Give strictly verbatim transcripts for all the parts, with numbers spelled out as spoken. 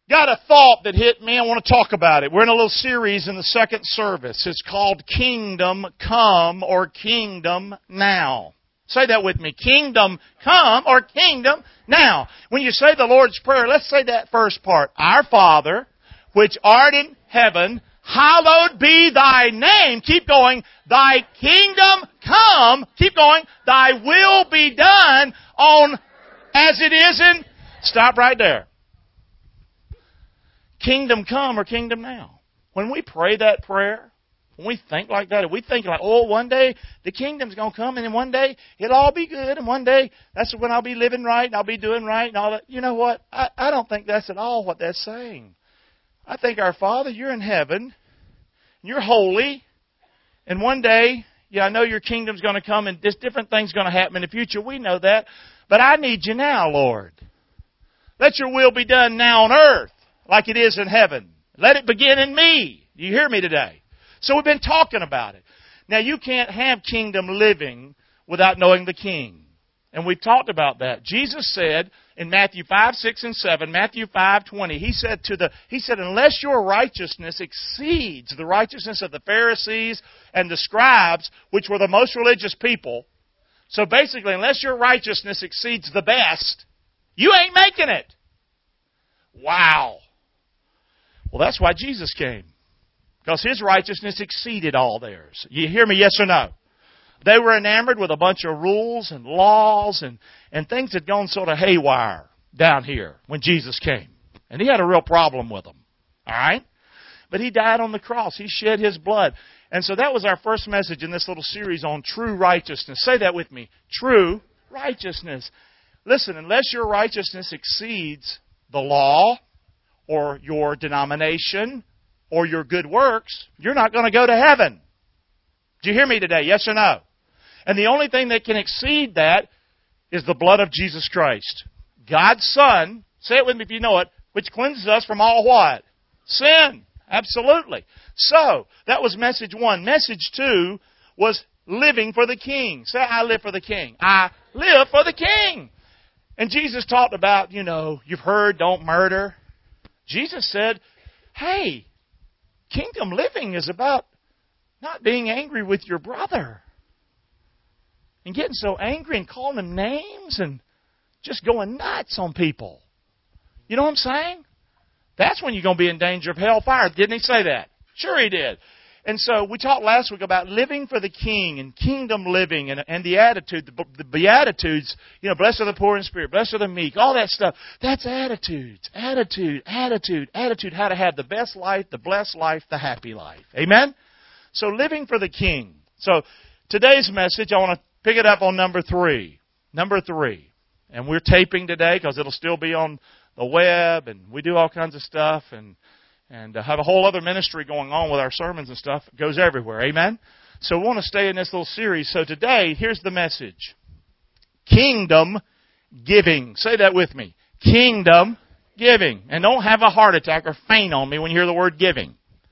got a thought that hit me. I want to talk about it. We're in a little series in the second service. It's called Kingdom Come or Kingdom Now. Say that with me. Kingdom come or kingdom now. When you say the Lord's Prayer, let's say that first part. Our Father, which art in heaven, hallowed be thy name. Keep going. Thy kingdom come. Keep going. Thy will be done on as it is in... Stop right there. Kingdom come or kingdom now. When we pray that prayer, when we think like that, if we think like, oh, one day the kingdom's going to come and then one day it'll all be good and one day that's when I'll be living right and I'll be doing right and all that. You know what? I, I don't think that's at all what that's saying. I think our Father, you're in heaven, you're holy, and one day, yeah, I know your kingdom's going to come and just different things going to happen in the future. We know that. But I need you now, Lord. Let your will be done now on earth like it is in heaven. Let it begin in me. Do you hear me today? So we've been talking about it. Now, you can't have kingdom living without knowing the King. And we've talked about that. Jesus said in Matthew five, six, and seven, Matthew five, twenty, He said to the, He said, unless your righteousness exceeds the righteousness of the Pharisees and the scribes, which were the most religious people, so basically, unless your righteousness exceeds the best, you ain't making it. Wow. Well, that's why Jesus came. Because His righteousness exceeded all theirs. You hear me, yes or no? They were enamored with a bunch of rules and laws and, and things had gone sort of haywire down here when Jesus came. And He had a real problem with them. All right? But He died on the cross. He shed His blood. And so that was our first message in this little series on true righteousness. Say that with me. True righteousness. Listen, unless your righteousness exceeds the law or your denomination or your good works, you're not going to go to heaven. Do you hear me today? Yes or no? And the only thing that can exceed that is the blood of Jesus Christ. God's Son, say it with me if you know it, which cleanses us from all what? Sin. Absolutely. So, that was message one. Message two was living for the King. Say, I live for the King. I live for the King. And Jesus talked about, you know, you've heard, don't murder. Jesus said, hey, kingdom living is about not being angry with your brother. And getting so angry and calling them names and just going nuts on people. You know what I'm saying? That's when you're going to be in danger of hellfire. Didn't He say that? Sure He did. And so we talked last week about living for the King and kingdom living and, and the attitude, the, the Beatitudes, you know, blessed are the poor in spirit, blessed are the meek, all that stuff. That's attitudes, attitude, attitude, attitude, how to have the best life, the blessed life, the happy life. Amen? So living for the King. So today's message, I want to pick it up on number three. Number three. And we're taping today because it'll still be on the web, and we do all kinds of stuff, and and uh, have a whole other ministry going on with our sermons and stuff. It goes everywhere. Amen? So we want to stay in this little series. So today, here's the message. Kingdom giving. Say that with me. Kingdom giving. And don't have a heart attack or faint on me when you hear the word giving.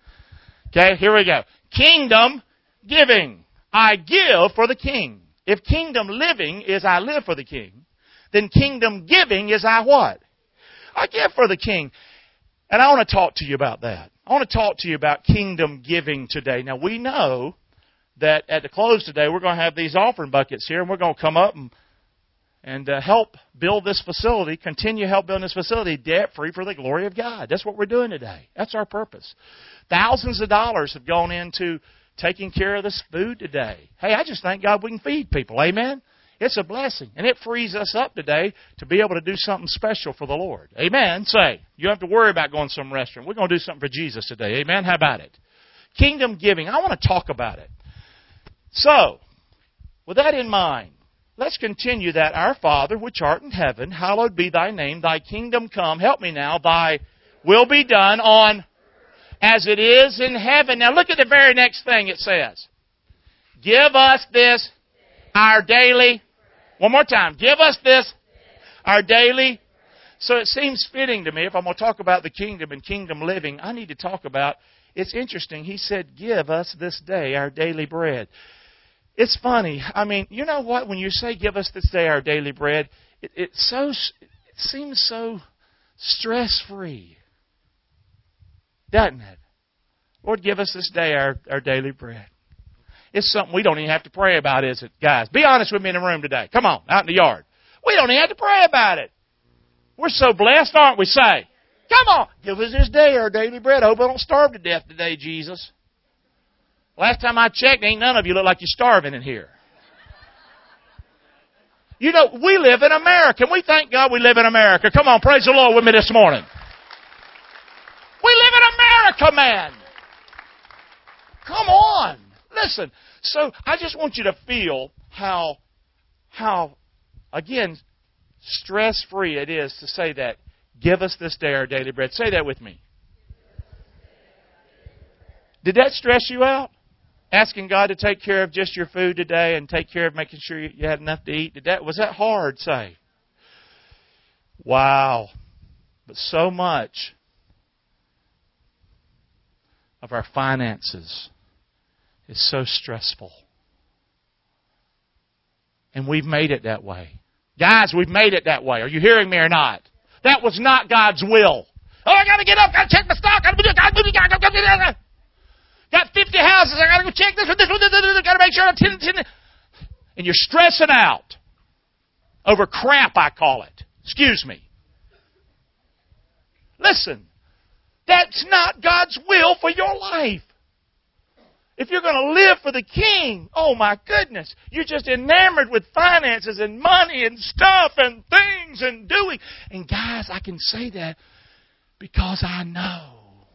Okay, here we go. Kingdom giving. I give for the King. If kingdom living is I live for the King, then kingdom giving is I what? I give for the King. And I want to talk to you about that. I want to talk to you about kingdom giving today. Now, we know that at the close today, we're going to have these offering buckets here, and we're going to come up and, and uh, help build this facility, continue to help build this facility debt-free for the glory of God. That's what we're doing today. That's our purpose. Thousands of dollars have gone into taking care of this food today. Hey, I just thank God we can feed people. Amen? It's a blessing. And it frees us up today to be able to do something special for the Lord. Amen? Say, you don't have to worry about going to some restaurant. We're going to do something for Jesus today. Amen? How about it? Kingdom giving. I want to talk about it. So, with that in mind, let's continue that. Our Father, which art in heaven, hallowed be thy name. Thy kingdom come. Help me now. Thy will be done on as it is in heaven. Now look at the very next thing it says. Give us this, our daily. One more time. Give us this, our daily. So it seems fitting to me, if I'm going to talk about the kingdom and kingdom living, I need to talk about, it's interesting, He said, give us this day our daily bread. It's funny. I mean, you know what? When you say, give us this day our daily bread, it, it's so, it seems so stress-free. Doesn't it? Lord, give us this day our, our daily bread. It's something we don't even have to pray about, is it, guys? Be honest with me in the room today. Come on, out in the yard. We don't even have to pray about it. We're so blessed, aren't we? Say, come on, give us this day our daily bread. I hope I don't starve to death today, Jesus. Last time I checked, ain't none of you look like you're starving in here. You know, we live in America, and we thank God we live in America. Come on, praise the Lord with me this morning. We live in America, man. Come on. Listen. So I just want you to feel how, how, again, stress-free it is to say that. Give us this day our daily bread. Say that with me. Did that stress you out? Asking God to take care of just your food today and take care of making sure you had enough to eat. Did that, was that hard, say? Wow. But so much of our finances is so stressful. And we've made it that way. Guys, we've made it that way. Are you hearing me or not? That was not God's will. Oh, I got to get up. Got to check my stock. Got to do it. Got fifty houses. I got to go check this one, this one, this one. Got to make sure I'm ten, ten. And you're stressing out over crap, I call it. Excuse me. Listen, that's not God's will for your life. If you're going to live for the King, oh my goodness, you're just enamored with finances and money and stuff and things and doing. And guys, I can say that because I know.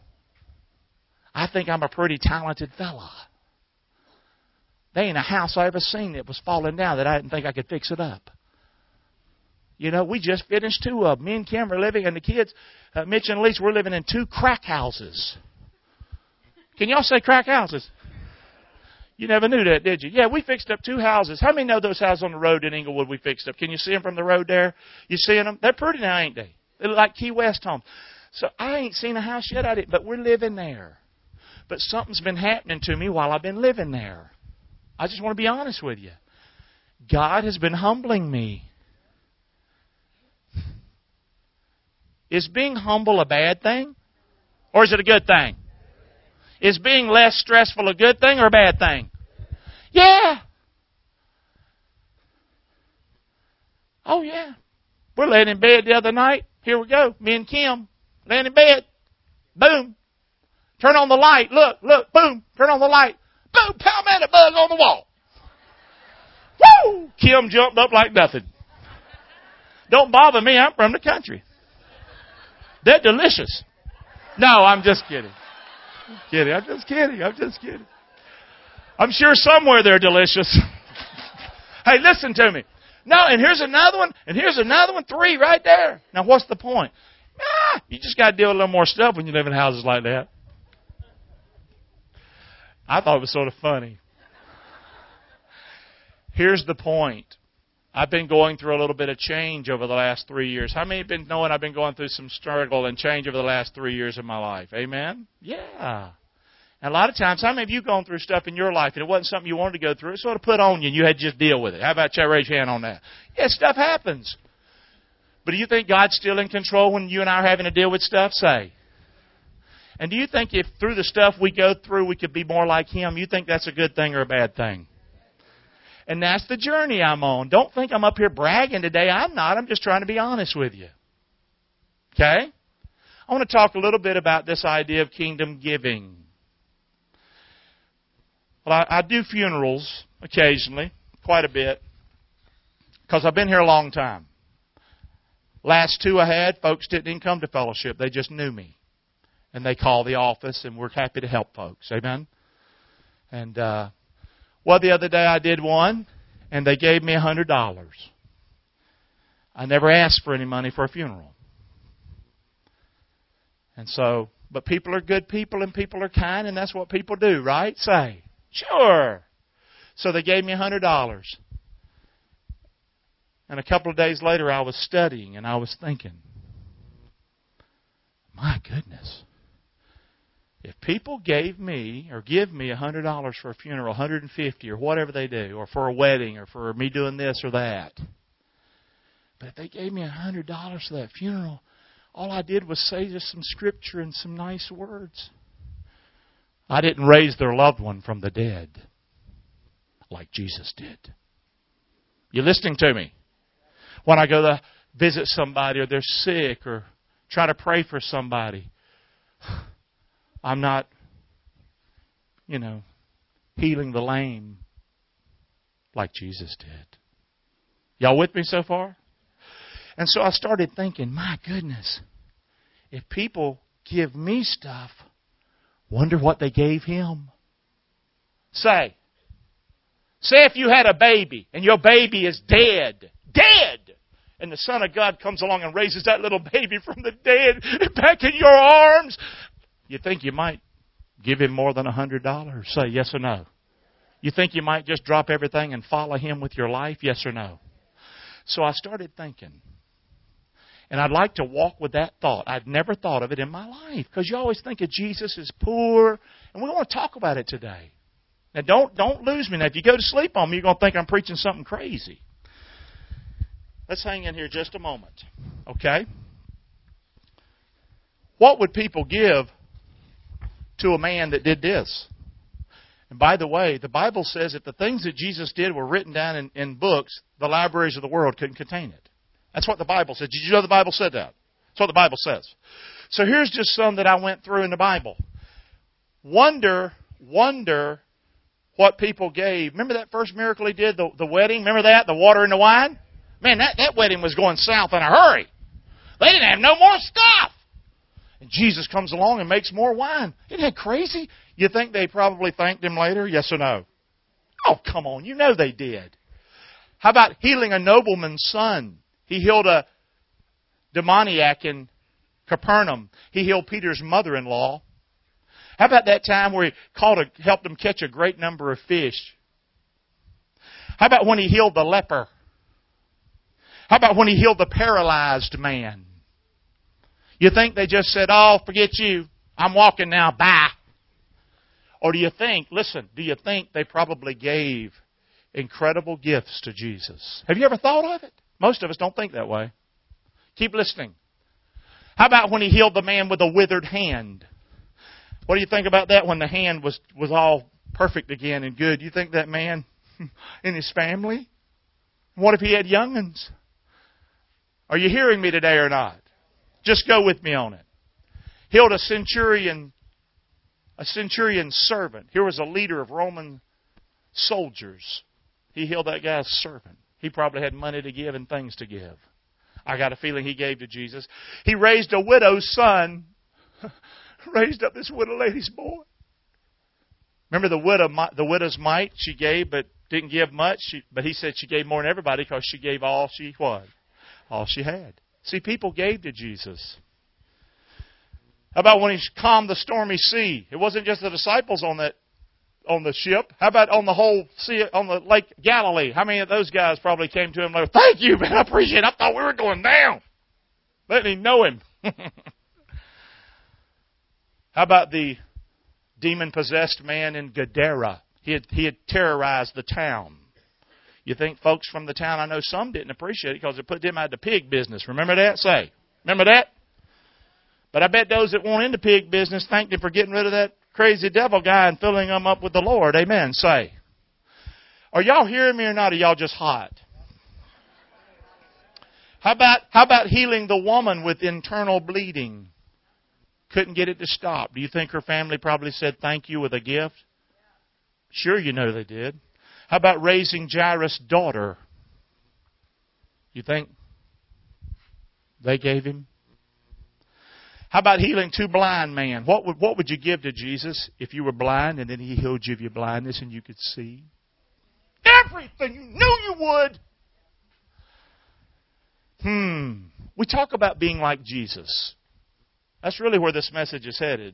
I think I'm a pretty talented fella. There ain't a house I ever seen that was falling down that I didn't think I could fix it up. You know, we just finished two of them. Me and Kim are living, and the kids, uh, Mitch and Elise, we're living in two crack houses. Can y'all say crack houses? You never knew that, did you? Yeah, we fixed up two houses. How many know those houses on the road in Inglewood we fixed up? Can you see them from the road there? You seeing them? They're pretty now, ain't they? They look like Key West homes. So I ain't seen a house yet, I didn't, but we're living there. But something's been happening to me while I've been living there. I just want to be honest with you. God has been humbling me. Is being humble a bad thing? Or is it a good thing? Is being less stressful a good thing or a bad thing? Yeah. Oh, yeah. We're laying in bed the other night. Here we go. Me and Kim laying in bed. Boom. Turn on the light. Look, look, boom. Turn on the light. Boom, palmetto bug on the wall. Woo! Kim jumped up like nothing. Don't bother me. I'm from the country. They're delicious. No, I'm just kidding. I'm kidding. I'm just kidding. I'm just kidding. I'm sure somewhere they're delicious. Hey, listen to me. No, and here's another one. And here's another one. Three right there. Now, what's the point? Ah, you just got to deal with a little more stuff when you live in houses like that. I thought it was sort of funny. Here's the point. I've been going through a little bit of change over the last three years. How many have been knowing I've been going through some struggle and change over the last three years of my life? Amen? Yeah. And a lot of times, how many of you gone through stuff in your life and it wasn't something you wanted to go through? It sort of put on you and you had to just deal with it. How about you raise your hand on that? Yeah, stuff happens. But do you think God's still in control when you and I are having to deal with stuff? Say. And do you think if through the stuff we go through we could be more like Him, you think that's a good thing or a bad thing? And that's the journey I'm on. Don't think I'm up here bragging today. I'm not. I'm just trying to be honest with you. Okay? I want to talk a little bit about this idea of kingdom giving. Well, I, I do funerals occasionally, quite a bit, because I've been here a long time. Last two I had, folks didn't even come to fellowship. They just knew me. And they called the office, and we're happy to help folks. Amen? And, uh, well, the other day I did one, and they gave me one hundred dollars. I never asked for any money for a funeral. And so, but people are good people, and people are kind, and that's what people do, right? Say, sure. So they gave me one hundred dollars. And a couple of days later, I was studying, and I was thinking, my goodness. If people gave me or give me one hundred dollars for a funeral, one hundred fifty dollars or whatever they do, or for a wedding or for me doing this or that, but if they gave me one hundred dollars for that funeral, All I did was say just some scripture and some nice words. I didn't raise their loved one from the dead like Jesus did. You listening to me? When I go to visit somebody or they're sick or try to pray for somebody, I'm not, you know, healing the lame like Jesus did. Y'all with me so far? And so I started thinking, my goodness, if people give me stuff, wonder what they gave Him. Say, say if you had a baby and your baby is dead, dead, and the Son of God comes along and raises that little baby from the dead back in your arms, you think you might give Him more than a hundred dollars? Say yes or no. You think you might just drop everything and follow Him with your life? Yes or no? So I started thinking, and I'd like to walk with that thought. I'd never thought of it in my life, because you always think of Jesus as poor, and we want to talk about it today. Now, don't don't lose me. Now, if you go to sleep on me, you're going to think I'm preaching something crazy. Let's hang in here just a moment, okay? What would people give to a man that did this? And by the way, the Bible says that the things that Jesus did were written down in, in books, the libraries of the world couldn't contain it. That's what the Bible said. Did you know the Bible said that? That's what the Bible says. So here's just some that I went through in the Bible. Wonder, wonder what people gave. Remember that first miracle He did, the, the wedding? Remember that? The water and the wine? Man, that, that wedding was going south in a hurry. They didn't have no more stuff. And Jesus comes along and makes more wine. Isn't that crazy? You think they probably thanked Him later? Yes or no? Oh, come on. You know they did. How about healing a nobleman's son? He healed a demoniac in Capernaum. He healed Peter's mother-in-law. How about that time where He caught a, helped them catch a great number of fish? How about when He healed the leper? How about when He healed the paralyzed man? You think they just said, oh, forget you. I'm walking now. Bye. Or do you think, listen, do you think they probably gave incredible gifts to Jesus? Have you ever thought of it? Most of us don't think that way. Keep listening. How about when He healed the man with a withered hand? What do you think about that when the hand was, was all perfect again and good? You think that man and his family? What if he had young'uns? Are you hearing me today or not? Just go with me on it. Healed a centurion, a centurion's servant. Here was a leader of Roman soldiers. He healed that guy's servant. He probably had money to give and things to give. I got a feeling he gave to Jesus. He raised a widow's son. Raised up this widow lady's boy. Remember the widow, the widow's mite? She gave, but didn't give much. She, but he said she gave more than everybody because she gave all she what? All she had. See, people gave to Jesus. How about when He calmed the stormy sea? It wasn't just the disciples on that on the ship. How about on the whole sea, on the Lake Galilee? How many of those guys probably came to Him like, thank you, man, I appreciate it. I thought we were going down. Letting Him know Him. How about the demon-possessed man in Gadara? He had, he had terrorized the town. You think folks from the town, I know some didn't appreciate it because it put them out of the pig business. Remember that? Say. Remember that? But I bet those that weren't into pig business thanked Him for getting rid of that crazy devil guy and filling them up with the Lord. Amen. Say. Are y'all hearing me or not? Or are y'all just hot? How about, how about healing the woman with internal bleeding? Couldn't get it to stop. Do you think her family probably said thank you with a gift? Sure, you know they did. How about raising Jairus' daughter? You think they gave Him? How about healing two blind men? What would, what would you give to Jesus if you were blind and then He healed you of your blindness and you could see? Everything you knew you would. Hmm. We talk about being like Jesus. That's really where this message is headed.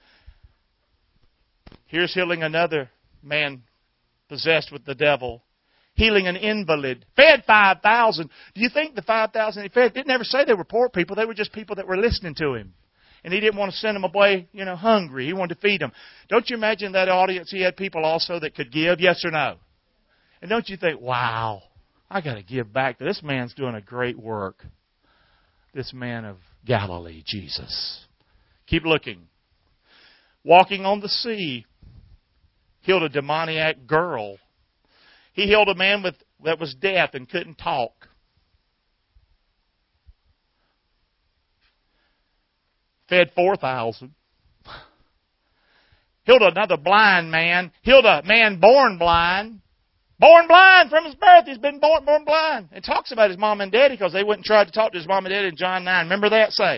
Here's healing another man possessed with the devil. Healing an invalid. Fed five thousand. Do you think the five thousand he fed didn't ever say they were poor people? They were just people that were listening to Him. And He didn't want to send them away, you know, hungry. He wanted to feed them. Don't you imagine that audience? He had people also that could give, yes or no? And don't you think, wow, I got to give back to this man's doing a great work. This man of Galilee, Jesus. Keep looking. Walking on the sea. Healed a demoniac girl. He healed a man with that was deaf and couldn't talk. Fed four thousand. Healed another blind man. Healed a man born blind. Born blind from his birth. He's been born, born blind. It talks about his mom and daddy because they wouldn't try to talk to his mom and daddy in John nine. Remember that? Say.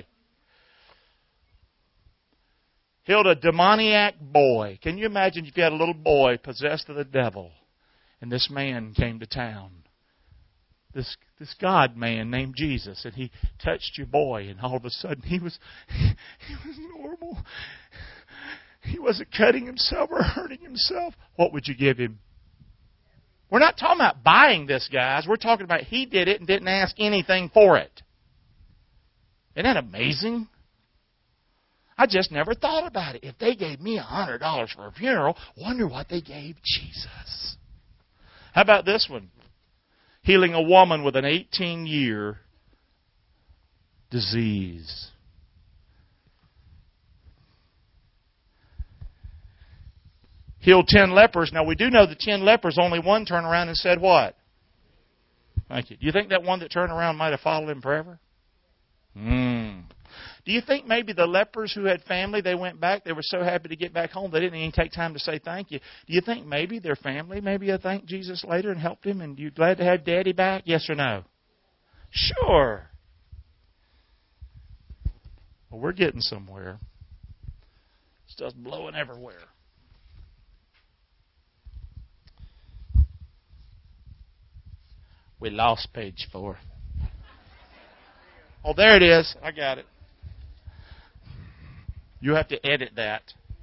Healed a demoniac boy. Can you imagine if you had a little boy possessed of the devil and this man came to town? This this God man named Jesus, and he touched your boy, and all of a sudden he was he was normal. He wasn't cutting himself or hurting himself. What would you give him? We're not talking about buying this, guys. We're talking about he did it and didn't ask anything for it. Isn't that amazing? I just never thought about it. If they gave me one hundred dollars for a funeral, wonder what they gave Jesus. How about this one? Healing a woman with an eighteen-year disease. Healed ten lepers. Now, we do know the ten lepers, only one turned around and said what? Thank you. Do you think that one that turned around might have followed him forever? Hmm. Do you think maybe the lepers who had family, they went back, they were so happy to get back home, they didn't even take time to say thank you. Do you think maybe their family maybe thanked Jesus later and helped him, and you glad to have Daddy back? Yes or no? Sure. Well, we're getting somewhere. Stuff's blowing everywhere. We lost page four. Oh, there it is. I got it. You have to edit that.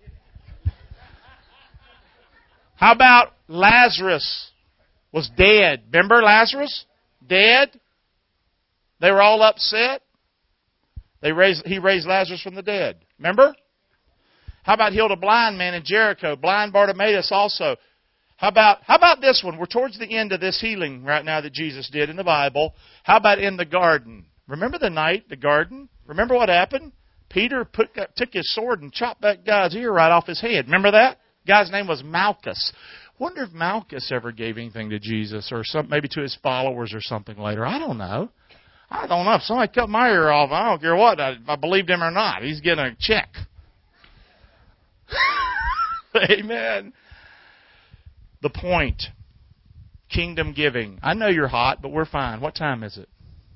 How about Lazarus was dead? Remember Lazarus? Dead. They were all upset. They raised, he raised Lazarus from the dead. Remember? How about healed a blind man in Jericho? Blind Bartimaeus also. How about, how about this one? We're towards the end of this healing right now that Jesus did in the Bible. How about in the garden? Remember the night, the garden? Remember what happened? Peter put, took his sword and chopped that guy's ear right off his head. Remember that? The guy's name was Malchus. Wonder if Malchus ever gave anything to Jesus, or some, maybe to his followers or something later. I don't know. I don't know. If somebody cut my ear off, I don't care what, if I believed him or not. He's getting a check. Amen. The point. Kingdom giving. I know you're hot, but we're fine. What time is it?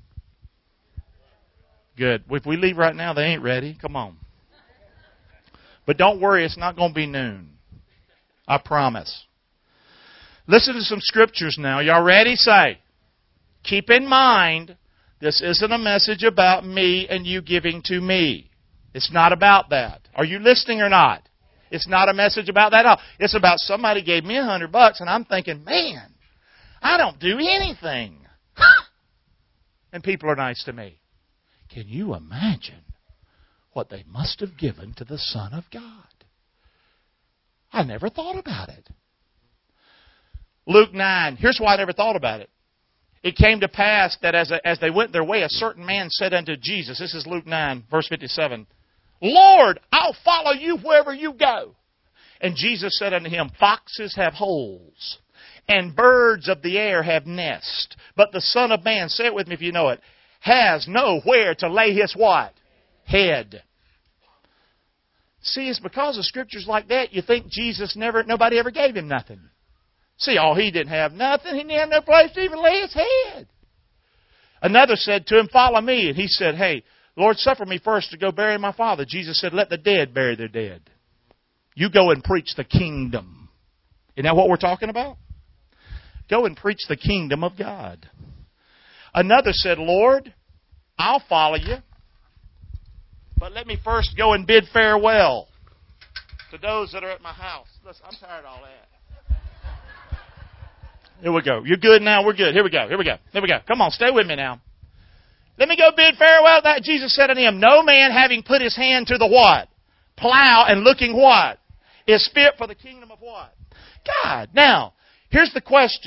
Good. If we leave right now, they ain't ready. Come on. But don't worry, it's not going to be noon. I promise. Listen to some scriptures now. Y'all ready? Say. Keep in mind, this isn't a message about me and you giving to me. It's not about that. Are you listening or not? It's not a message about that at all. It's about somebody gave me a hundred bucks and I'm thinking, man, I don't do anything. And people are nice to me. Can you imagine what they must have given to the Son of God? I never thought about it. Luke nine. Here's why I never thought about it. It came to pass that as, a, as they went their way, a certain man said unto Jesus, this is Luke nine, verse fifty-seven, Lord, I'll follow you wherever you go. And Jesus said unto him, foxes have holes, and birds of the air have nests, but the Son of Man, say it with me if you know it, has nowhere to lay his what? Head. See, it's because of scriptures like that you think Jesus never, nobody ever gave him nothing. See, oh, he didn't have nothing. He didn't have no place to even lay his head. Another said to him, follow me. And he said, hey, Lord, suffer me first to go bury my father. Jesus said, let the dead bury their dead. You go and preach the kingdom. Isn't that what we're talking about? Go and preach the kingdom of God. Another said, Lord, I'll follow you, but let me first go and bid farewell to those that are at my house. Listen, I'm tired of all that. Here we go. You're good now? We're good. Here we go. Here we go. Here we go. Come on, stay with me now. Let me go bid farewell. That Jesus said unto him, no man having put his hand to the what? Plow and looking what? Is fit for the kingdom of what? God. Now, here's the question.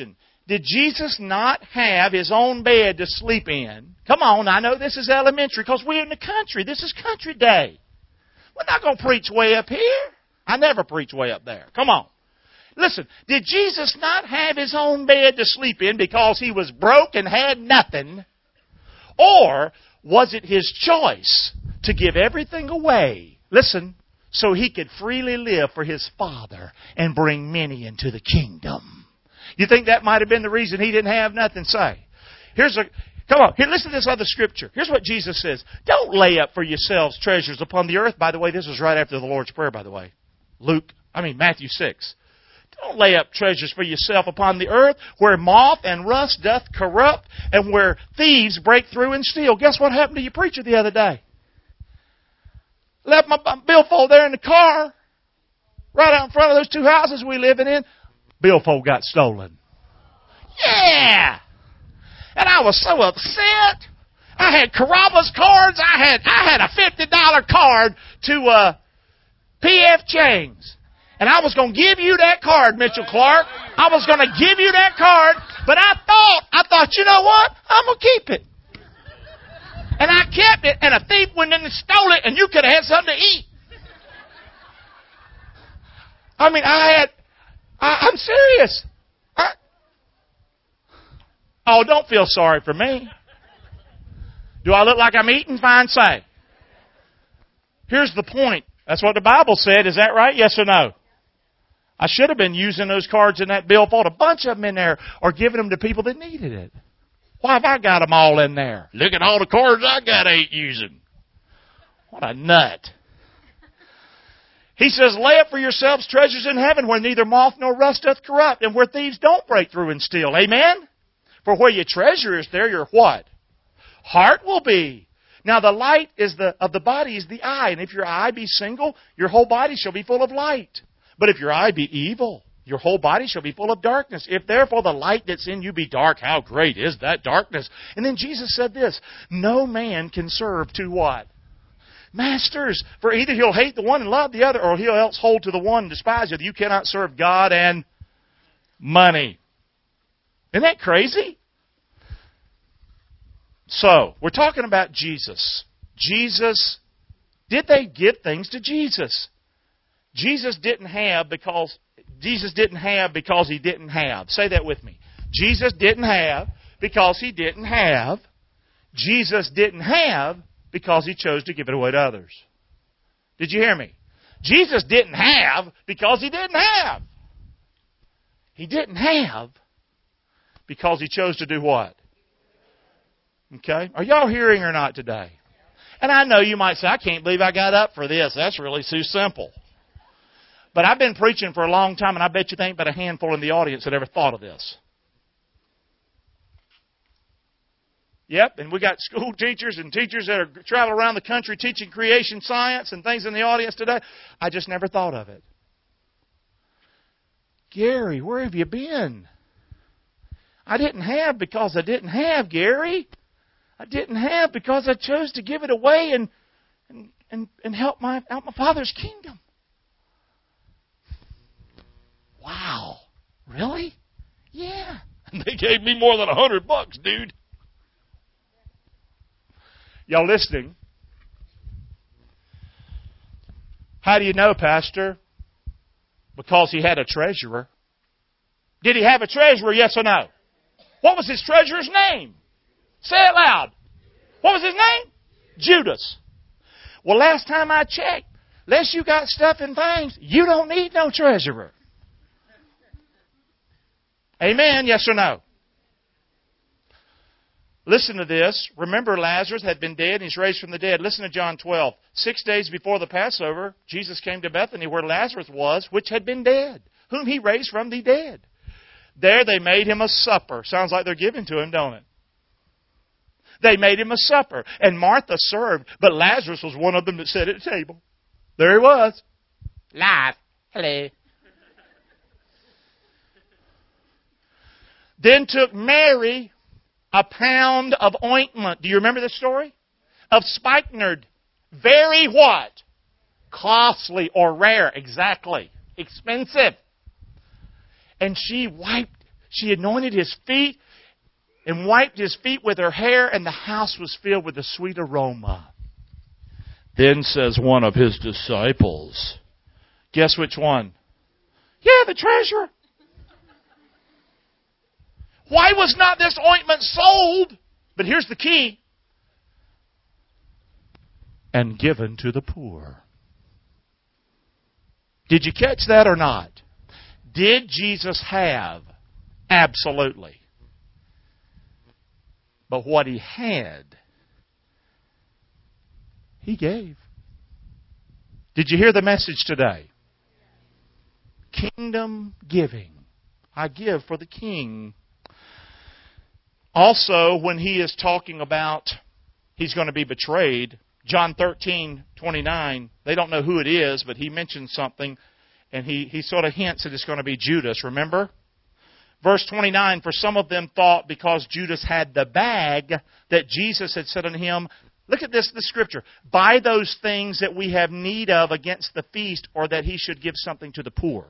Did Jesus not have His own bed to sleep in? Come on, I know this is elementary because we're in the country. This is country day. We're not going to preach way up here. I never preach way up there. Come on. Listen, did Jesus not have His own bed to sleep in because He was broke and had nothing? Or was it His choice to give everything away? Listen, so He could freely live for His Father and bring many into the kingdom. You think that might have been the reason He didn't have nothing? Say, here's a, come on, here, listen to this other scripture. Here's what Jesus says. Don't lay up for yourselves treasures upon the earth. By the way, this was right after the Lord's Prayer, by the way. Luke, I mean Matthew six. Don't lay up treasures for yourself upon the earth, where moth and rust doth corrupt, and where thieves break through and steal. Guess what happened to your preacher the other day? Left my billfold there in the car, right out in front of those two houses we living in. Billfold got stolen. Yeah! And I was so upset. I had Carrabba's cards. I had I had a fifty dollar card to uh, P F Chang's. And I was going to give you that card, Mitchell Clark. I was going to give you that card. But I thought, I thought, you know what? I'm going to keep it. And I kept it, and a thief went in and stole it, and you could have had something to eat. I mean, I had, I, I'm serious. I, oh, don't feel sorry for me. Do I look like I'm eating? Fine, say. Here's the point. That's what the Bible said. Is that right? Yes or no? I should have been using those cards in that billfold, a bunch of them in there, or giving them to people that needed it. Why have I got them all in there? Look at all the cards I got ain't using. What a nut. He says, lay up for yourselves treasures in heaven where neither moth nor rust doth corrupt, and where thieves don't break through and steal. Amen? For where your treasure is, there your what? Heart will be. Now the light is the of the body is the eye, and if your eye be single, your whole body shall be full of light. But if your eye be evil, your whole body shall be full of darkness. If therefore the light that's in you be dark, how great is that darkness? And then Jesus said this, no man can serve two what? Masters. For either he'll hate the one and love the other, or he'll else hold to the one and despise the other. You cannot serve God and money. Isn't that crazy? So, we're talking about Jesus. Jesus, did they give things to Jesus? Jesus didn't have because Jesus didn't have because he didn't have. Say that with me. Jesus didn't have because he didn't have. Jesus didn't have because he chose to give it away to others. Did you hear me? Jesus didn't have because he didn't have. He didn't have because he chose to do what? Okay? Are y'all hearing or not today? And I know you might say, I can't believe I got up for this. That's really too simple. But I've been preaching for a long time, and I bet you there ain't but a handful in the audience that ever thought of this. Yep, and we got school teachers and teachers that are traveling around the country teaching creation science and things in the audience today. I just never thought of it. Gary, where have you been? I didn't have because I didn't have, Gary. I didn't have because I chose to give it away and and, and, and help my help my Father's kingdom. Wow. Really? Yeah. They gave me more than a hundred bucks, dude. Y'all listening? How do you know, Pastor? Because he had a treasurer. Did he have a treasurer, yes or no? What was his treasurer's name? Say it loud. What was his name? Judas. Well, last time I checked, unless you got stuff and things, you don't need no treasurer. Amen, yes or no? Listen to this. Remember, Lazarus had been dead and he's raised from the dead. Listen to John twelve. Six days before the Passover, Jesus came to Bethany where Lazarus was, which had been dead, whom he raised from the dead. There they made him a supper. Sounds like they're giving to him, don't it? They made him a supper. And Martha served, but Lazarus was one of them that sat at the table. There he was. Live. Hello. Then took Mary a pound of ointment. Do you remember this story? Of spikenard. Very what? Costly or rare. Exactly. Expensive. And she wiped, She anointed his feet and wiped his feet with her hair, and the house was filled with a sweet aroma. Then says one of his disciples, guess which one? Yeah, the treasurer. Why was not this ointment sold? But here's the key. And given to the poor. Did you catch that or not? Did Jesus have? Absolutely. But what he had, he gave. Did you hear the message today? Kingdom giving. I give for the King. Also, when he is talking about he's going to be betrayed, John thirteen twenty-nine, they don't know who it is, but he mentions something, and he, he sort of hints that it's going to be Judas, remember? Verse twenty-nine, for some of them thought because Judas had the bag that Jesus had said unto him, look at this, this scripture, buy those things that we have need of against the feast, or that he should give something to the poor.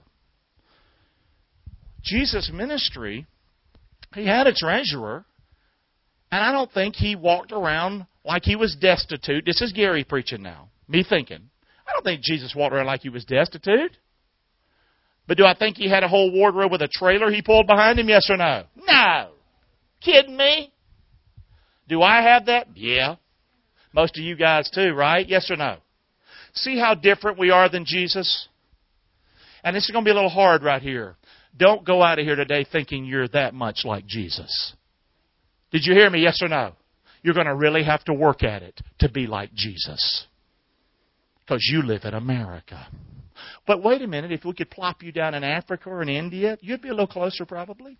Jesus' ministry, he had a treasurer, and I don't think he walked around like he was destitute. This is Gary preaching now, me thinking. I don't think Jesus walked around like he was destitute. But do I think he had a whole wardrobe with a trailer he pulled behind him? Yes or no? No. Kidding me? Do I have that? Yeah. Most of you guys too, right? Yes or no? See how different we are than Jesus? And this is going to be a little hard right here. Don't go out of here today thinking you're that much like Jesus. Did you hear me? Yes or no? You're going to really have to work at it to be like Jesus. Because you live in America. But wait a minute, if we could plop you down in Africa or in India, you'd be a little closer probably.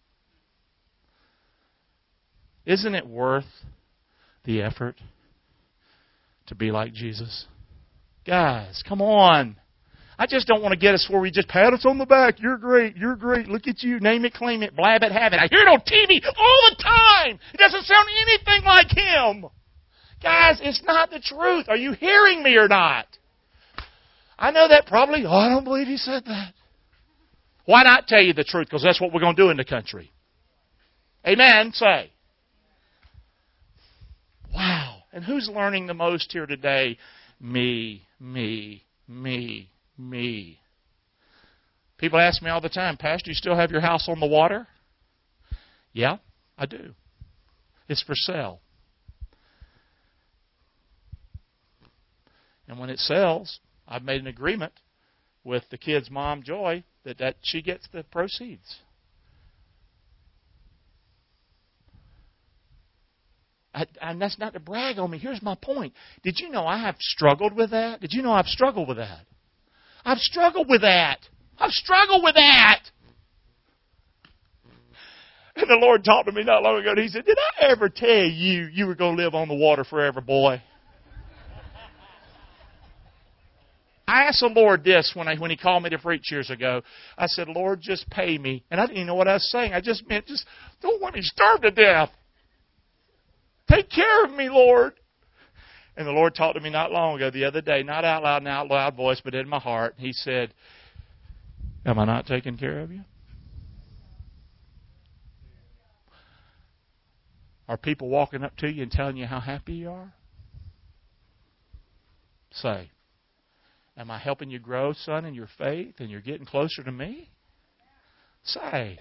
Isn't it worth the effort to be like Jesus? Guys, come on. I just don't want to get us where we just pat us on the back. You're great. You're great. Look at you. Name it, claim it, blab it, have it. I hear it on T V all the time. It doesn't sound anything like him. Guys, it's not the truth. Are you hearing me or not? I know that probably, oh, I don't believe he said that. Why not tell you the truth? Because that's what we're going to do in the country. Amen? Say. Wow. And who's learning the most here today? Me, me, me. Me. People ask me all the time, Pastor, you still have your house on the water? Yeah, I do. It's for sale. And when it sells, I've made an agreement with the kid's mom, Joy, that, that she gets the proceeds. I, and that's not to brag on me. Here's my point. Did you know I have struggled with that? Did you know I've struggled with that? I've struggled with that. I've struggled with that. And the Lord talked to me not long ago, and He said, did I ever tell you you were going to live on the water forever, boy? I asked the Lord this when I, when He called me to preach years ago. I said, Lord, just pay me. And I didn't even know what I was saying. I just meant, just don't want me to starve to death. Take care of me, Lord. And the Lord talked to me not long ago, the other day, not out loud in an out loud voice, but in my heart. He said, am I not taking care of you? Are people walking up to you and telling you how happy you are? Say, am I helping you grow, son, in your faith, and you're getting closer to me? Say.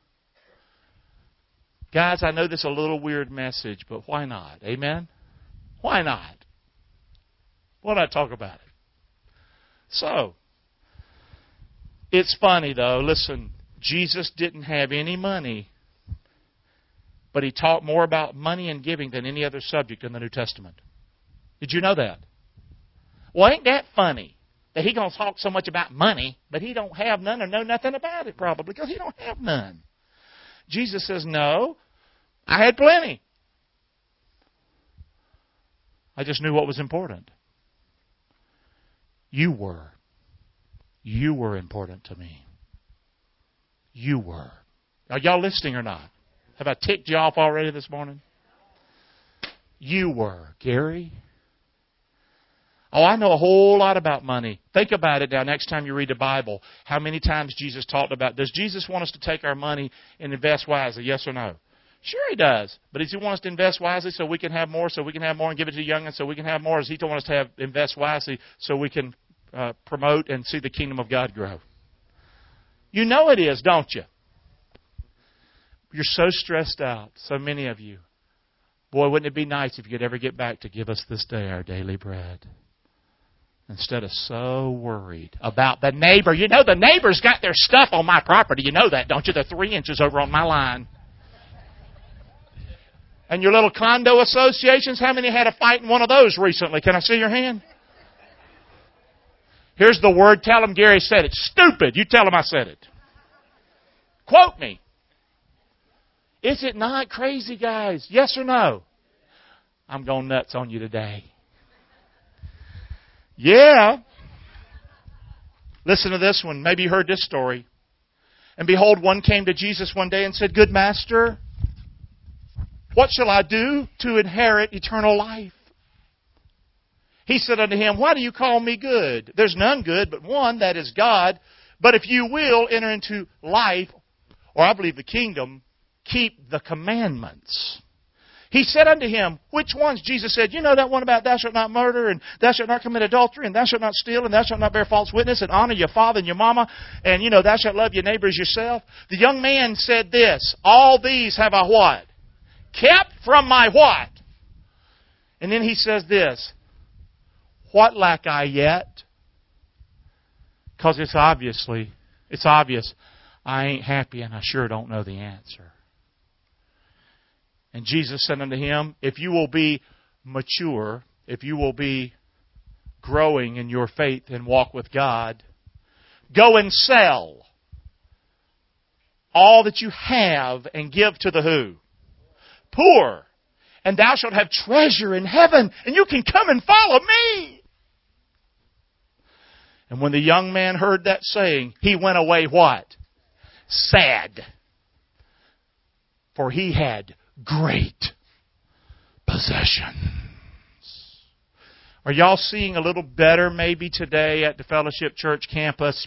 Guys, I know this is a little weird message, but why not? Amen? Why not? Why not talk about it? So, it's funny though. Listen, Jesus didn't have any money, but He taught more about money and giving than any other subject in the New Testament. Did you know that? Well, ain't that funny that He going to talk so much about money, but He don't have none or know nothing about it probably because He don't have none. Jesus says, no, I had plenty. I just knew what was important. You were. You were important to me. You were. Are y'all listening or not? Have I ticked you off already this morning? You were. Gary, Oh, I know a whole lot about money. Think about it now next time you read the Bible. How many times Jesus talked about, does Jesus want us to take our money and invest wisely? Yes or no? Sure He does. But does He want us to invest wisely so we can have more, so we can have more and give it to the young ones so we can have more? Or does He want us to have invest wisely so we can uh, promote and see the kingdom of God grow? You know it is, don't you? You're so stressed out, so many of you. Boy, wouldn't it be nice if you could ever get back to give us this day our daily bread. Instead of so worried about the neighbor. You know the neighbor's got their stuff on my property. You know that, don't you? They're three inches over on my line. And your little condo associations, how many had a fight in one of those recently? Can I see your hand? Here's the word. Tell them Gary said it. Stupid. You tell them I said it. Quote me. Is it not crazy, guys? Yes or no? I'm going nuts on you today. Yeah. Listen to this one. Maybe you heard this story. And behold, one came to Jesus one day and said, Good Master, what shall I do to inherit eternal life? He said unto him, Why do you call me good? There's none good but one, that is God. But if you will enter into life, or I believe the kingdom, keep the commandments. He said unto him, Which ones? Jesus said, You know that one about thou shalt not murder, and thou shalt not commit adultery, and thou shalt not steal, and thou shalt not bear false witness, and honor your father and your mama, and you know thou shalt love your neighbor as yourself. The young man said this, All these have I what? Kept from my what? And then he says this, What lack I yet? Because it's obviously, it's obvious, I ain't happy and I sure don't know the answer. And Jesus said unto him, If you will be mature, if you will be growing in your faith and walk with God, go and sell all that you have and give to the who? Poor. And thou shalt have treasure in heaven, and you can come and follow me. And when the young man heard that saying, he went away what? Sad. For he had great possessions. Are y'all seeing a little better maybe today at the Fellowship Church campus?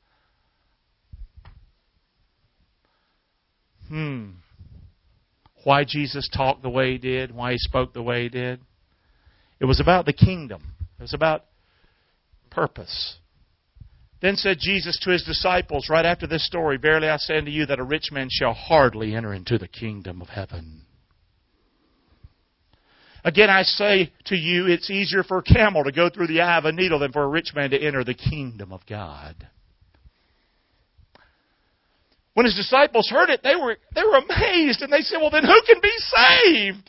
Hmm. Why Jesus talked the way He did, why He spoke the way He did. It was about the kingdom. It was about purpose. Then said Jesus to His disciples right after this story, Verily I say unto you that a rich man shall hardly enter into the kingdom of heaven. Again I say to you, it's easier for a camel to go through the eye of a needle than for a rich man to enter the kingdom of God. When His disciples heard it, they were, they were amazed. And they said, well, then who can be saved?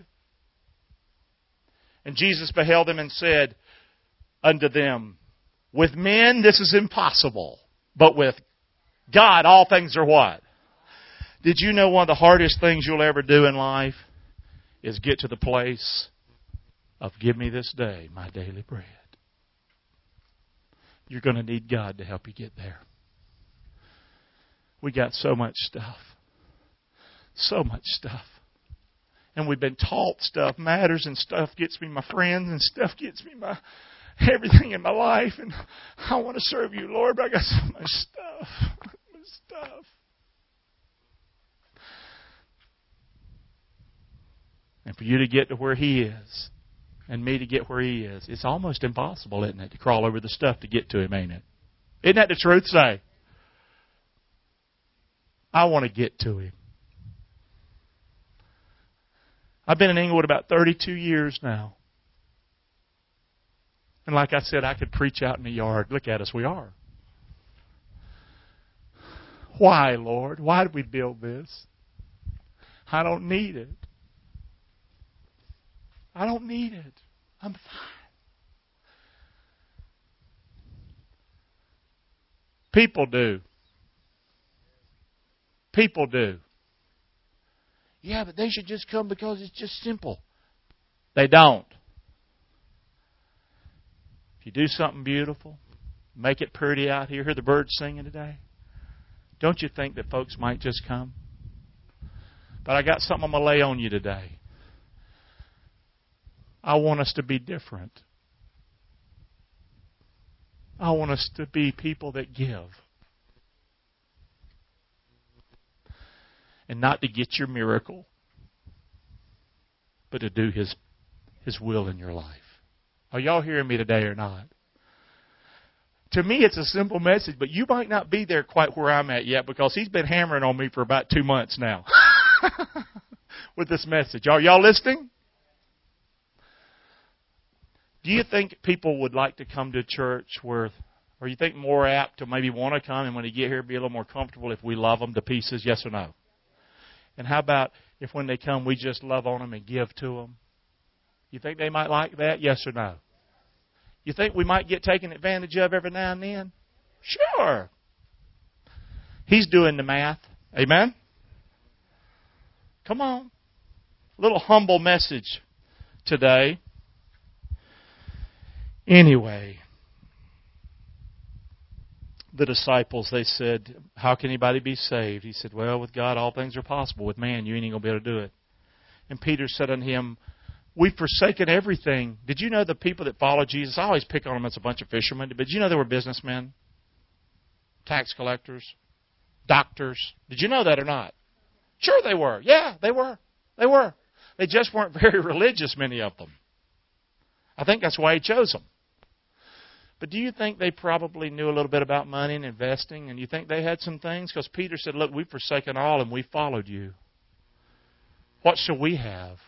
And Jesus beheld them and said unto them, With men this is impossible, but with God all things are what? Did you know one of the hardest things you'll ever do in life is get to the place of give me this day my daily bread? You're going to need God to help you get there. We got so much stuff. So much stuff. And we've been taught stuff matters, and stuff gets me my friends, and stuff gets me my everything in my life. And I want to serve you, Lord, but I got so much stuff. So much stuff. And for you to get to where He is, and me to get where He is, it's almost impossible, isn't it, to crawl over the stuff to get to Him, ain't it? Isn't that the truth? Say, I want to get to Him. I've been in Inglewood about thirty-two years now. And like I said, I could preach out in the yard. Look at us, we are. Why, Lord? Why did we build this? I don't need it. I don't need it. I'm fine. People do. People do. Yeah, but they should just come because it's just simple. They don't. If you do something beautiful, make it pretty out here, hear the birds singing today, don't you think that folks might just come? But I got something I'm going to lay on you today. I want us to be different. I want us to be people that give. And not to get your miracle, but to do His, His will in your life. Are y'all hearing me today or not? To me, it's a simple message, but you might not be there quite where I'm at yet because He's been hammering on me for about two months now with this message. Are y'all listening? Do you think people would like to come to church where, or you think more apt to maybe want to come and when they get here be a little more comfortable if we love them to pieces, yes or no? And how about if when they come we just love on them and give to them? You think they might like that, yes or no? You think we might get taken advantage of every now and then? Sure. He's doing the math. Amen? Come on. A little humble message today. Anyway, the disciples, they said, how can anybody be saved? He said, well, with God all things are possible. With man, you ain't going to be able to do it. And Peter said unto him, we've forsaken everything. Did you know the people that follow Jesus, I always pick on them as a bunch of fishermen, but did you know they were businessmen? Tax collectors? Doctors? Did you know that or not? Sure they were. Yeah, they were. They were. They just weren't very religious, many of them. I think that's why He chose them. But do you think they probably knew a little bit about money and investing? And you think they had some things? Because Peter said, look, we've forsaken all and we followed you. What shall we have?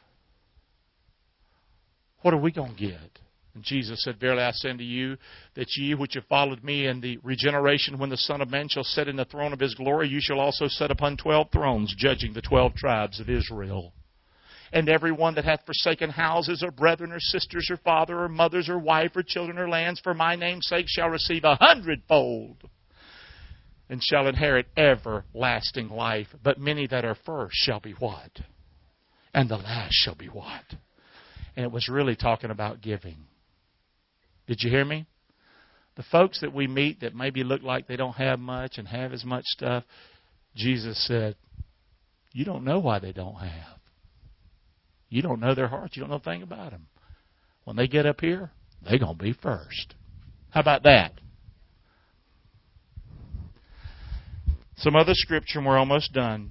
What are we going to get? And Jesus said, verily I say unto you, that ye which have followed me in the regeneration, when the Son of Man shall sit in the throne of His glory, you shall also sit upon twelve thrones, judging the twelve tribes of Israel. And every one that hath forsaken houses, or brethren, or sisters, or father, or mothers, or wife, or children, or lands, for my name's sake, shall receive a hundredfold, and shall inherit everlasting life. But many that are first shall be what? And the last shall be what? And it was really talking about giving. Did you hear me? The folks that we meet that maybe look like they don't have much and have as much stuff, Jesus said, you don't know why they don't have. You don't know their hearts. You don't know a thing about them. When they get up here, they're going to be first. How about that? Some other scripture, and we're almost done.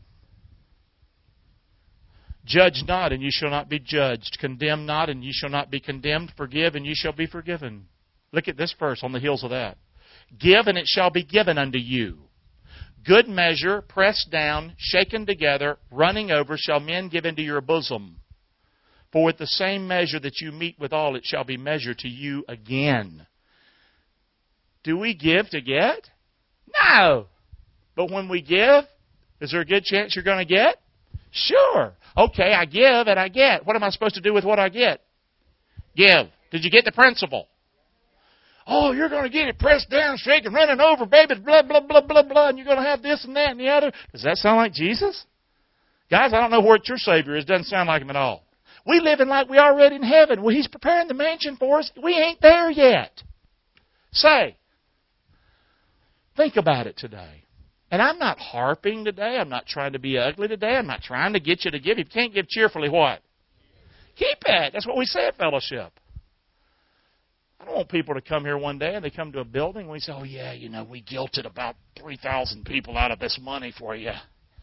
Judge not, and you shall not be judged. Condemn not, and you shall not be condemned. Forgive, and you shall be forgiven. Look at this verse on the heels of that. Give, and it shall be given unto you. Good measure, pressed down, shaken together, running over, shall men give into your bosom. For with the same measure that you meet withal, it shall be measured to you again. Do we give to get? No. But when we give, is there a good chance you're going to get? Sure. Okay, I give and I get. What am I supposed to do with what I get? Give. Did you get the principle? Oh, you're going to get it pressed down, shaken, running over, baby, blah, blah, blah, blah, blah, and you're going to have this and that and the other. Does that sound like Jesus? Guys, I don't know what your Savior is. It doesn't sound like Him at all. We living like we already in heaven. Well, He's preparing the mansion for us. We ain't there yet. Say, think about it today. And I'm not harping today. I'm not trying to be ugly today. I'm not trying to get you to give. If you can't give cheerfully, what? Keep it. That's what we say at fellowship. I don't want people to come here one day and they come to a building and we say, oh, yeah, you know, we guilted about three thousand people out of this money for you.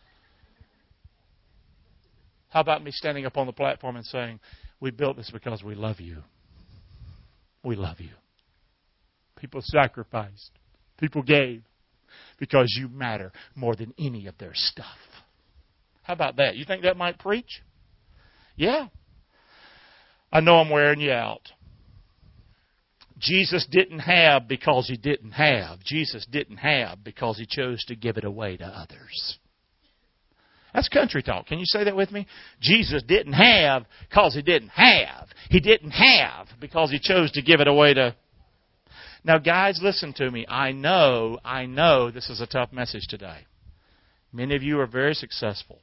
How about me standing up on the platform and saying, we built this because we love you. We love you. People sacrificed. People gave. Because you matter more than any of their stuff. How about that? You think that might preach? Yeah. I know I'm wearing you out. Jesus didn't have because He didn't have. Jesus didn't have because He chose to give it away to others. That's country talk. Can you say that with me? Jesus didn't have because He didn't have. He didn't have because He chose to give it away to... Now, guys, listen to me. I know, I know this is a tough message today. Many of you are very successful.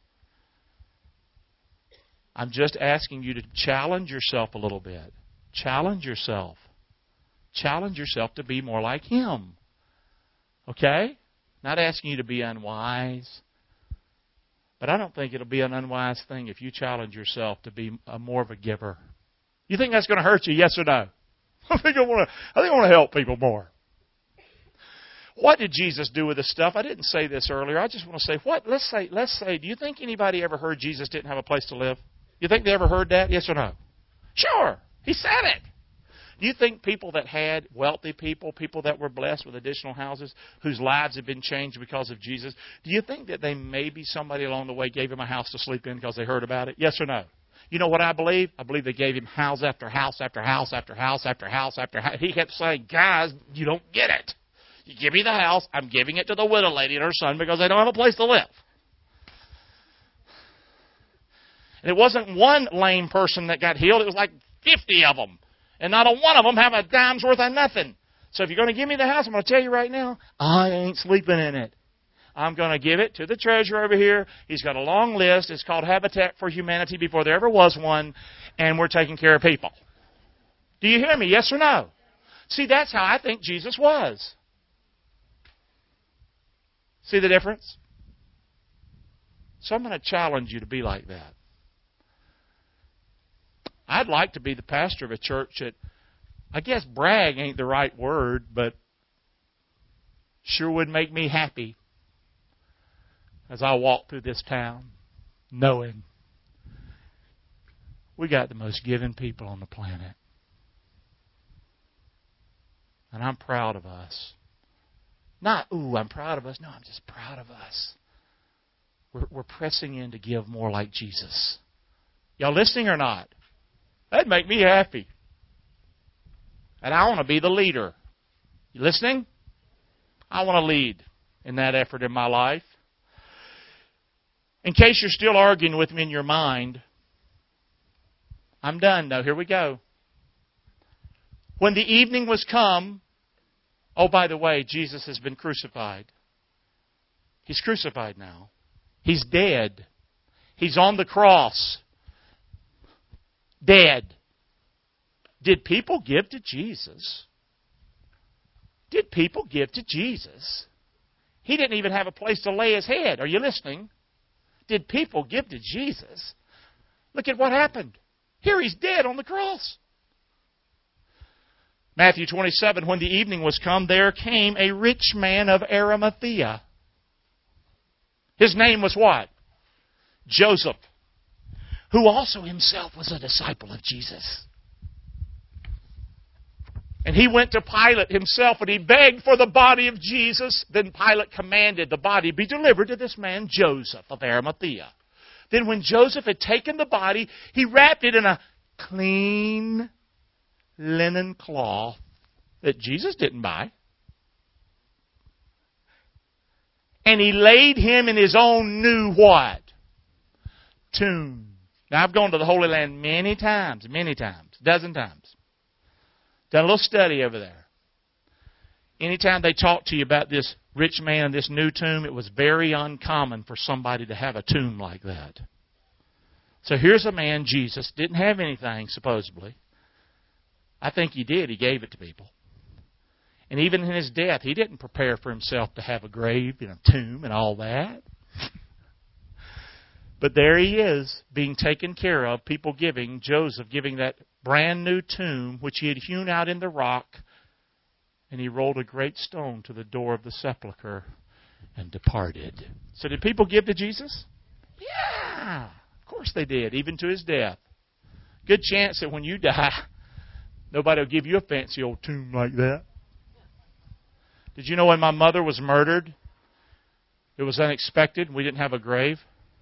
I'm just asking you to challenge yourself a little bit. Challenge yourself. Challenge yourself to be more like Him. Okay? Not asking you to be unwise. But I don't think it'll be an unwise thing if you challenge yourself to be a more of a giver. You think that's going to hurt you, yes or no? I think I want to. I think I want to help people more. What did Jesus do with this stuff? I didn't say this earlier. I just want to say, what? Let's say, let's say, do you think anybody ever heard Jesus didn't have a place to live? You think they ever heard that? Yes or no? Sure. He said it. Do you think people that had, wealthy people, people that were blessed with additional houses, whose lives have been changed because of Jesus, do you think that they maybe somebody along the way gave him a house to sleep in because they heard about it? Yes or no? You know what I believe? I believe they gave him house after house after house after house after house after house. He kept saying, guys, you don't get it. You give me the house, I'm giving it to the widow lady and her son because they don't have a place to live. And it wasn't one lame person that got healed. It was like fifty of them. And not a one of them have a dime's worth of nothing. So if you're going to give me the house, I'm going to tell you right now, I ain't sleeping in it. I'm going to give it to the treasurer over here. He's got a long list. It's called Habitat for Humanity before there ever was one. And we're taking care of people. Do you hear me? Yes or no? See, that's how I think Jesus was. See the difference? So I'm going to challenge you to be like that. I'd like to be the pastor of a church that, I guess brag ain't the right word, but sure would make me happy as I walk through this town, knowing we got the most giving people on the planet. And I'm proud of us. Not, ooh, I'm proud of us. No, I'm just proud of us. We're, we're pressing in to give more like Jesus. Y'all listening or not? That'd make me happy. And I want to be the leader. You listening? I want to lead in that effort in my life. In case you're still arguing with me in your mind, I'm done now. Here we go. When the evening was come, oh, by the way, Jesus has been crucified. He's crucified now. He's dead. He's on the cross. Dead. Did people give to Jesus? Did people give to Jesus? He didn't even have a place to lay his head. Are you listening? Did people give to Jesus? Look at what happened. Here he's dead on the cross. Matthew twenty-seven, when the evening was come, there came a rich man of Arimathea. His name was what? Joseph, who also himself was a disciple of Jesus. And he went to Pilate himself and he begged for the body of Jesus. Then Pilate commanded the body be delivered to this man Joseph of Arimathea. Then when Joseph had taken the body, he wrapped it in a clean linen cloth that Jesus didn't buy. And he laid him in his own new what? Tomb. Now I've gone to the Holy Land many times, many times, a dozen times. Done a little study over there. Anytime they talk to you about this rich man and this new tomb, it was very uncommon for somebody to have a tomb like that. So here's a man, Jesus, didn't have anything, supposedly. I think he did. He gave it to people. And even in his death, he didn't prepare for himself to have a grave and a tomb and all that. But there he is, being taken care of, people giving, Joseph giving that brand new tomb, which he had hewn out in the rock, and he rolled a great stone to the door of the sepulchre and departed. So did people give to Jesus? Yeah, of course they did, even to his death. Good chance that when you die, nobody will give you a fancy old tomb like that. Did you know when my mother was murdered, it was unexpected, we didn't have a grave?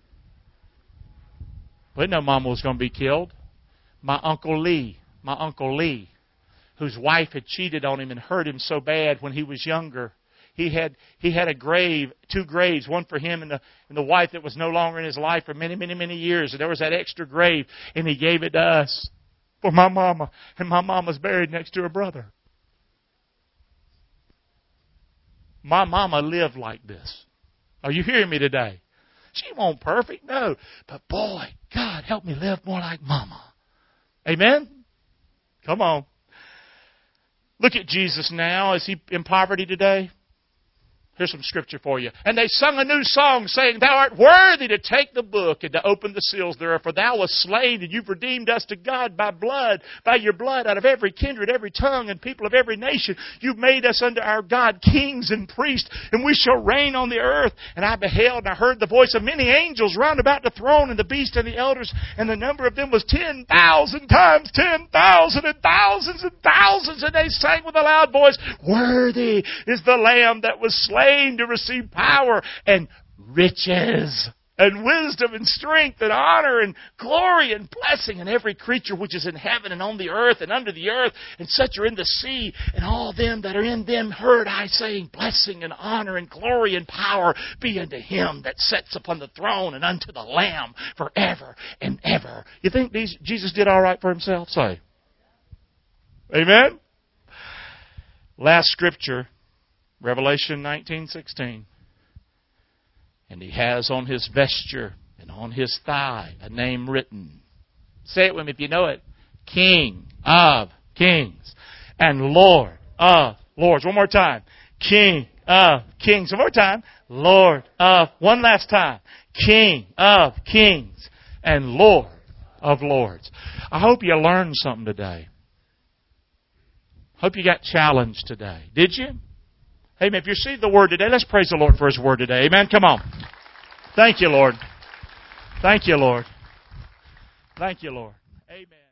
We didn't know Mama was going to be killed. My Uncle Lee, my Uncle Lee, whose wife had cheated on him and hurt him so bad when he was younger. He had he had a grave, two graves, one for him and the, and the wife that was no longer in his life for many, many, many years. And there was that extra grave, and he gave it to us for my mama. And my mama's buried next to her brother. My mama lived like this. Are you hearing me today? She wasn't perfect, no. But boy, God, help me live more like Mama. Amen? Come on. Look at Jesus now. Is he in poverty today? Here's some scripture for you. And they sung a new song, saying, Thou art worthy to take the book and to open the seals thereof. For Thou wast slain, and You've redeemed us to God by blood, by Your blood, out of every kindred, every tongue, and people of every nation. You've made us unto our God kings and priests, and we shall reign on the earth. And I beheld, and I heard the voice of many angels round about the throne, and the beast and the elders, and the number of them was ten thousand times ten thousand, and thousands and thousands. And they sang with a loud voice, Worthy is the Lamb that was slain to receive power and riches and wisdom and strength and honor and glory and blessing, and every creature which is in heaven and on the earth and under the earth and such are in the sea, and all them that are in them heard I saying, Blessing and honor and glory and power be unto Him that sits upon the throne and unto the Lamb forever and ever. You think these, Jesus did all right for Himself? Say. Amen? Last scripture. Revelation nineteen sixteen. And He has on His vesture and on His thigh a name written. Say it with me if you know it. King of kings and Lord of lords. One more time. King of kings. One more time. Lord of. One last time. King of kings and Lord of lords. I hope you learned something today. Hope you got challenged today. Did you? Amen. If you received the Word today, let's praise the Lord for His Word today. Amen. Come on. Thank you, Lord. Thank you, Lord. Thank you, Lord. Amen.